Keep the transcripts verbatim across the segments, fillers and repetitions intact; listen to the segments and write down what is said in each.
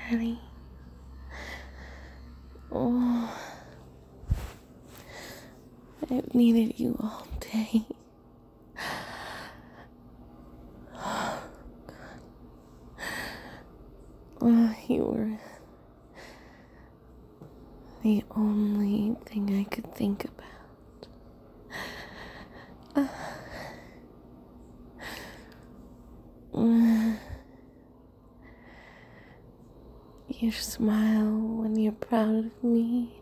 Daddy. Oh, I've needed you all day. Oh, God. Oh, you were the only thing I could think about. Uh, uh, your smile when you're proud of me.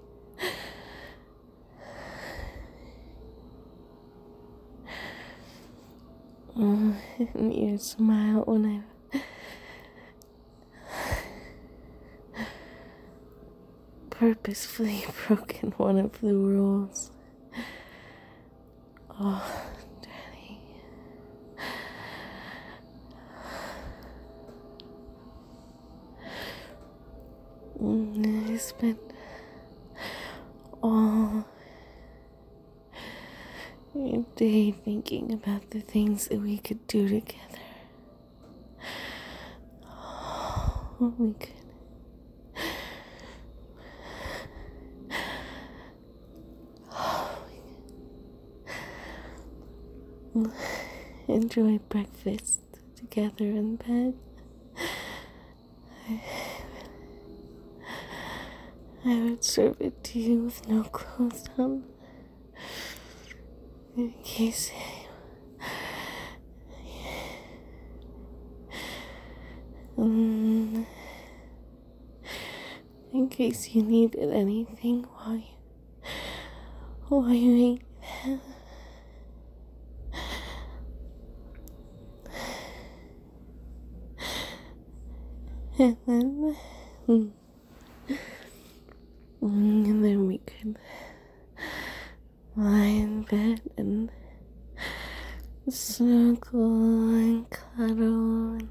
Uh, and your smile when I purposefully broken one of the rules. Oh, Daddy. I spent all day thinking about the things that we could do together. Oh, we could enjoy breakfast together in bed. I, I would serve it to you with no clothes on, in case um, in case you needed anything while you while you ate. And then, and then we could lie in bed and snuggle and cuddle and,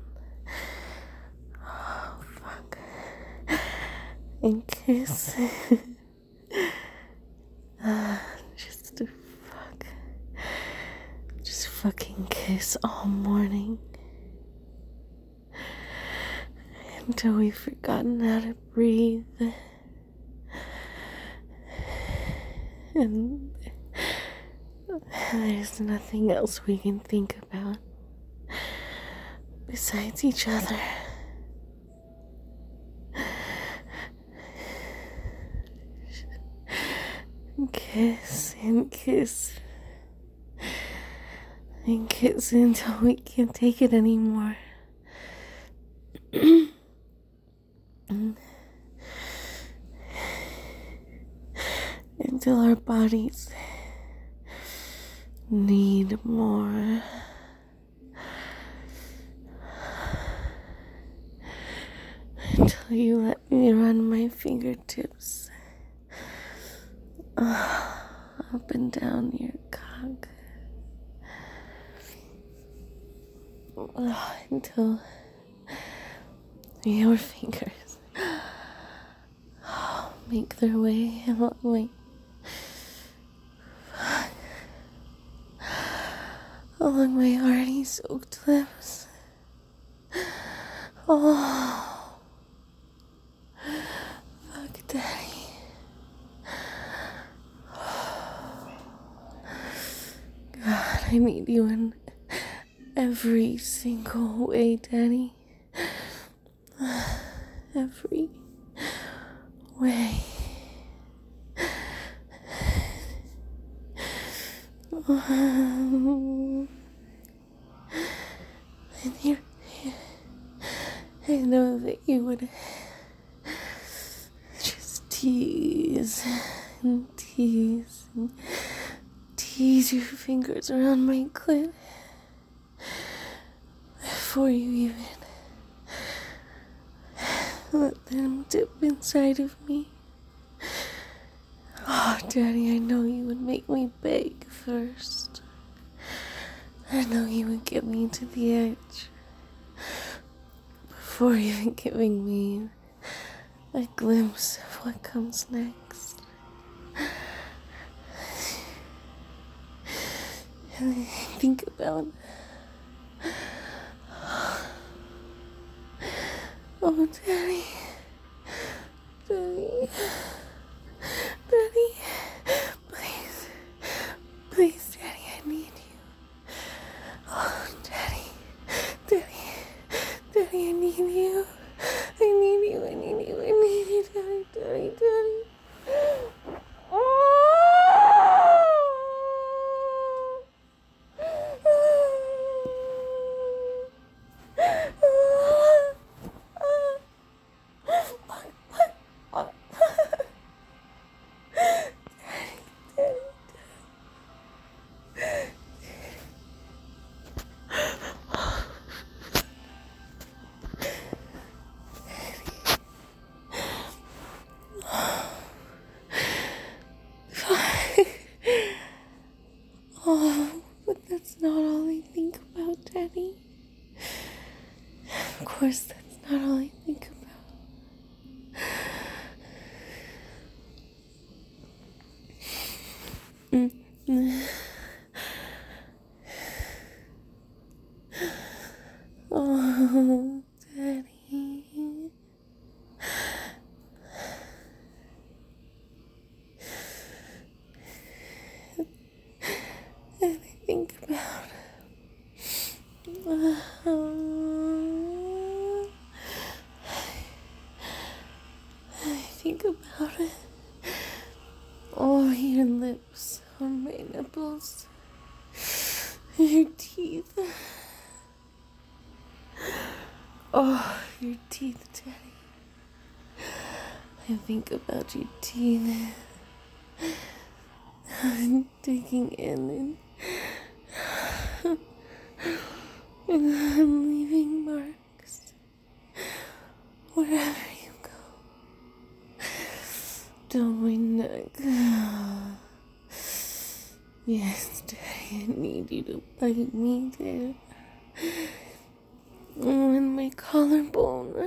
oh, fuck, and kiss. uh, just to fuck, just fucking kiss all morning. Until we've forgotten how to breathe. And there's nothing else we can think about besides each other. Kiss and kiss and kiss until we can't take it anymore. Until our bodies need more. Until you let me run my fingertips uh, up and down your cock. Uh, until your fingers make their way along my along my already soaked lips. Oh, fuck, Daddy. God, I need you in every single way, Daddy. Every way. Um, and you, I know that you would just tease and tease and tease your fingers around my clit before you even let them dip inside of me. Oh, Daddy, I know you would make me beg first. I know you would get me to the edge before even giving me a glimpse of what comes next. And I think about, oh, Daddy, Daddy. Daddy. Please. Please, Daddy, I need you. Oh, Daddy. Daddy. Daddy, I need you. I need you, I need you, I need you, Daddy, Daddy, Daddy. Oh, but that's not all I think about, Daddy. Of course, that's not all I think about. Mm-hmm. Oh, Daddy. And I think about uh, I think about it. Oh, your lips on my nipples. Your teeth. Oh, your teeth, Daddy. I think about your teeth. I'm digging in and, and I'm leaving marks wherever you go. Down my neck. Yes, Daddy, I need you to bite me there. Oh, and my collarbone.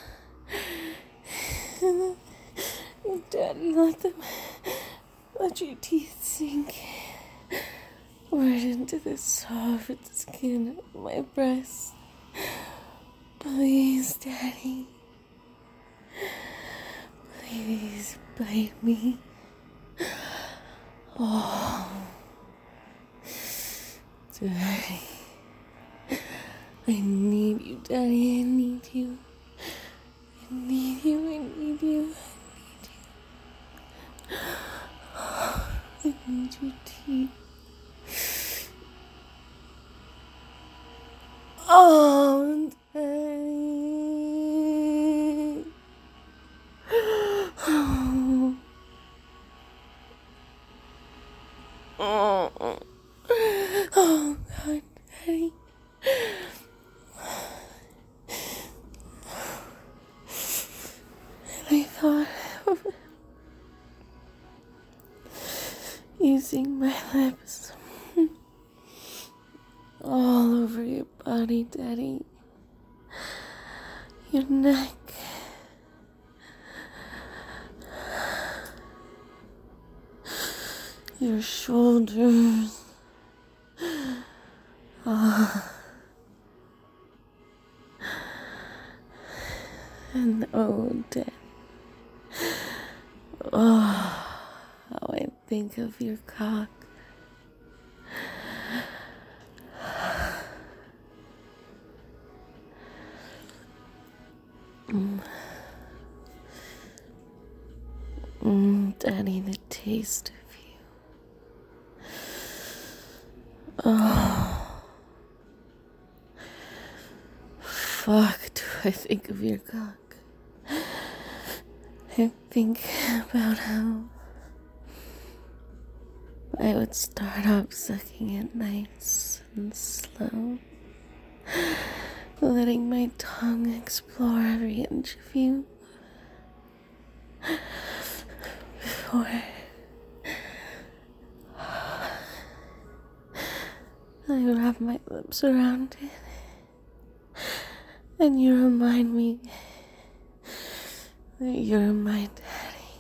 Daddy, let them, let your teeth sink right into the soft skin of my breast. Please, Daddy. Please bite me. Oh, Daddy. I need you, Daddy. I need you. I need you. I need you. I need you. I need your teeth. Oh, Daddy. Oh. Oh. Oh, God, Daddy. And I thought of using my lips all over your body, Daddy. Your neck. Your shoulders. Oh. And oh, Daddy. Oh, how I think of your cock. Mm. Mm, Daddy, the taste of you. Oh. Fuck, do I think of your cock. I think about how I would start off sucking it nice and slow, letting my tongue explore every inch of you before I wrap my lips around it, and you remind me that you're my daddy.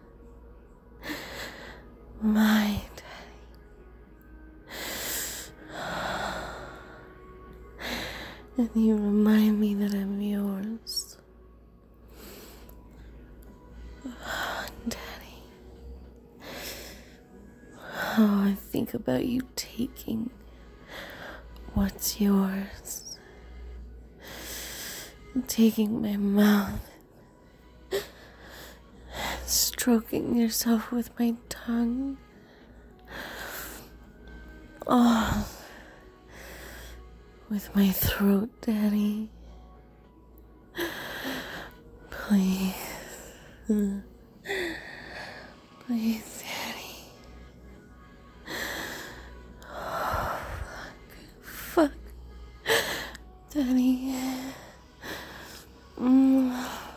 My and you remind me that I'm yours. Daddy. Oh, I think about you taking what's yours. Taking my mouth. Stroking yourself with my tongue. Oh, with my throat, Daddy. Please. Please, Daddy. Oh, fuck. Fuck. Daddy. Mm.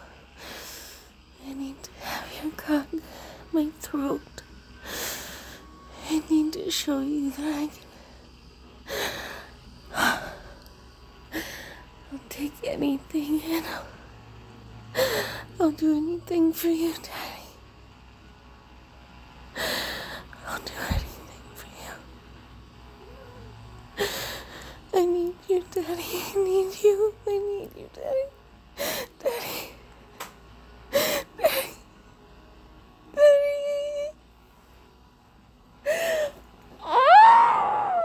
I need to have your cock in my throat. I need to show you that I can. I'll take anything and I'll, I'll do anything for you, Daddy. I'll do anything for you. I need you, Daddy. I need you. I need you, Daddy. Daddy. Daddy. Daddy. Oh!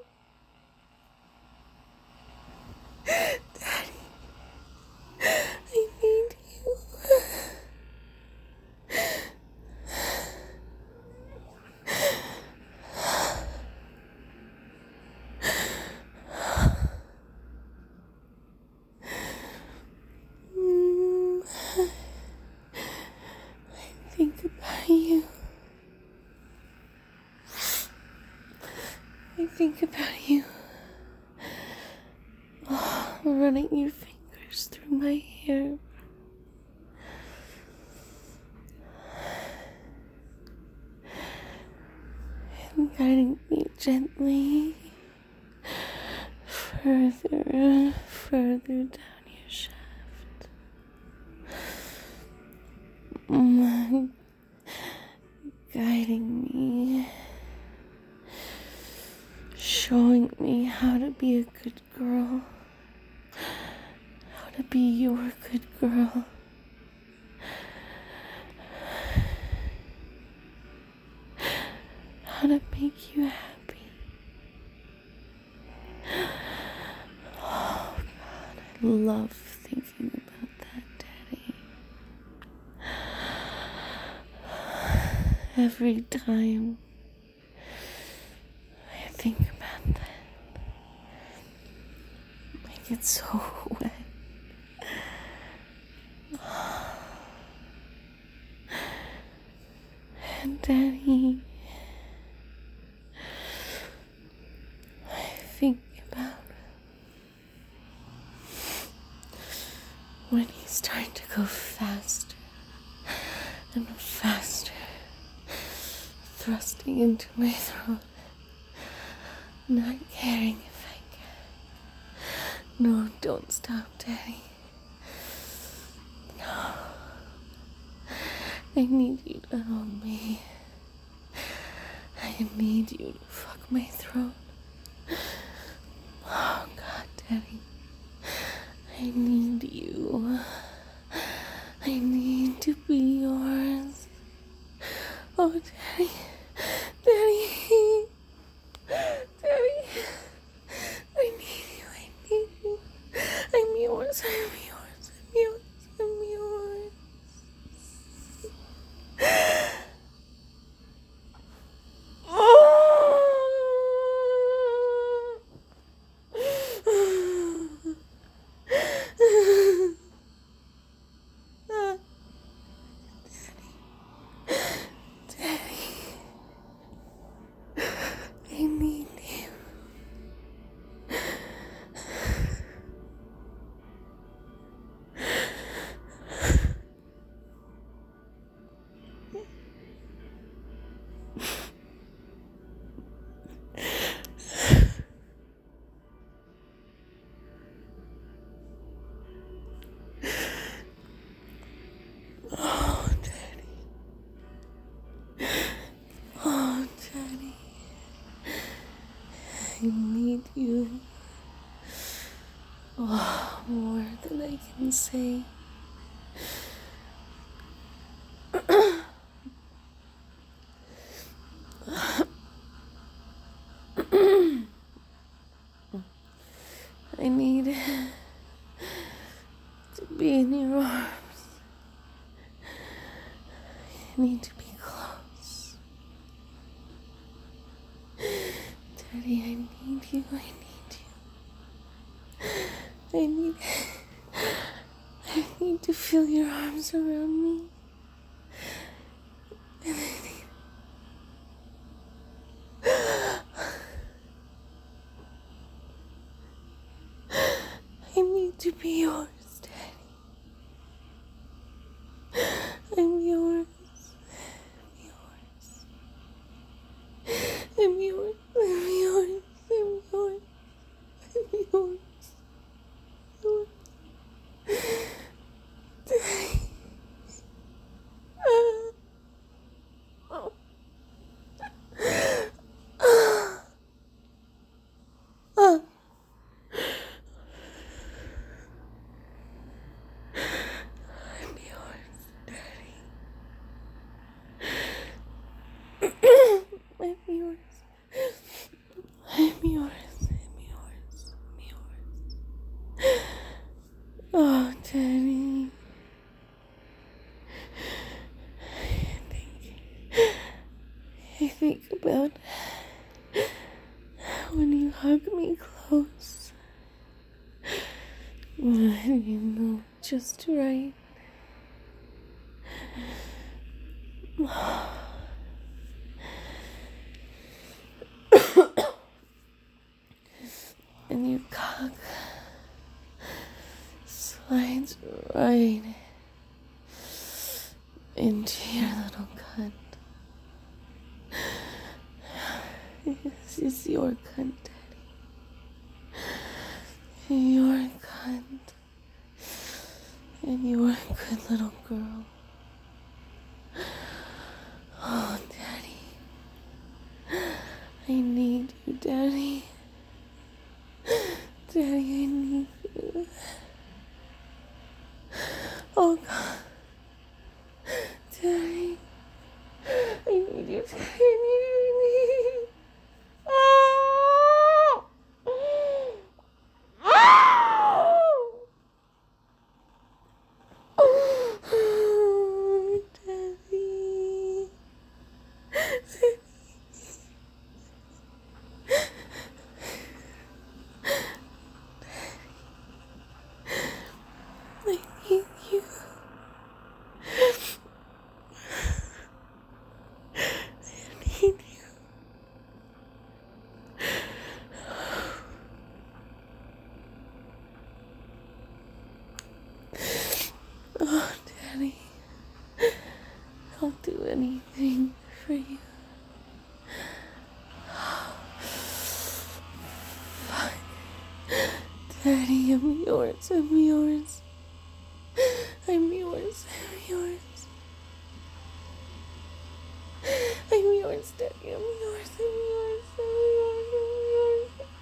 Daddy. I need you. Mm. I think about you. I think about you. Oh, running your fingers through my hair. And guiding me gently further and further down your shaft. Mm, guiding me. Showing me how to be a good girl. How to be your good girl. How to make you happy. Oh God, I love thinking about that, Daddy. Every time I think about that, I get so wet. And Daddy, I think about when you start to go faster and faster, thrusting into my throat, not caring if I can. No, don't stop, Daddy. No. I need you to hold me. I need you to fuck my throat. Oh God, Daddy. I need you. I need to be yours. Oh, Daddy. Daddy. Daddy. I need you. I need you. I'm yours. I'm yours. I'm yours. I'm yours. I need you. Oh, Daddy. Oh, Daddy. I need you. Oh, more than I can say. to be in your arms. I need to be close. Daddy, I need you. I need you. I need... I need to feel your arms around me. And I need... I need to be yours, Daddy. I'm yours. I'm yours. I'm yours. I'm yours. I'm yours. Yours. Daddy. Uh, oh. Uh, uh. I'm yours, Daddy. I'm yours. I'm yours. I'm yours. I'm yours. Oh, Daddy. I think about when you hug me close. When you know just right. And your cock slides right into your little cunt. This is your cunt, Daddy. Your cunt. And you're a good little girl. Oh, Daddy. I need you, Daddy. Daddy, I need you. Oh, God. Daddy. I need you, Daddy. I need you. I need you. Oh! Oh! Oh, Daddy. Daddy. I need you. I need you. Oh, Daddy. I'll do anything for you. Fuck. Daddy, I'm yours. I'm yours. I'm yours. I'm yours. I'm yours, Daddy. I'm yours. I'm yours. I'm yours. I'm yours.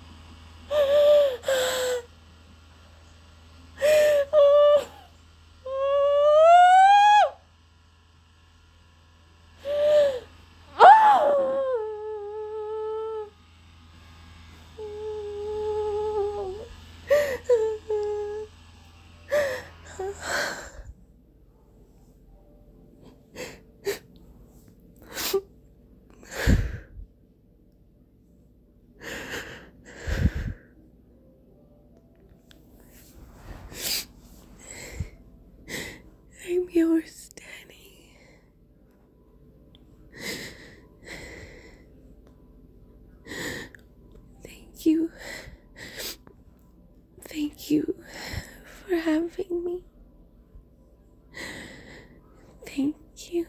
I'm yours, Daddy. Thank you. Thank you for having me. Thank you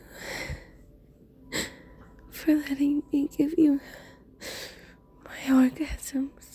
for letting me give you my orgasms.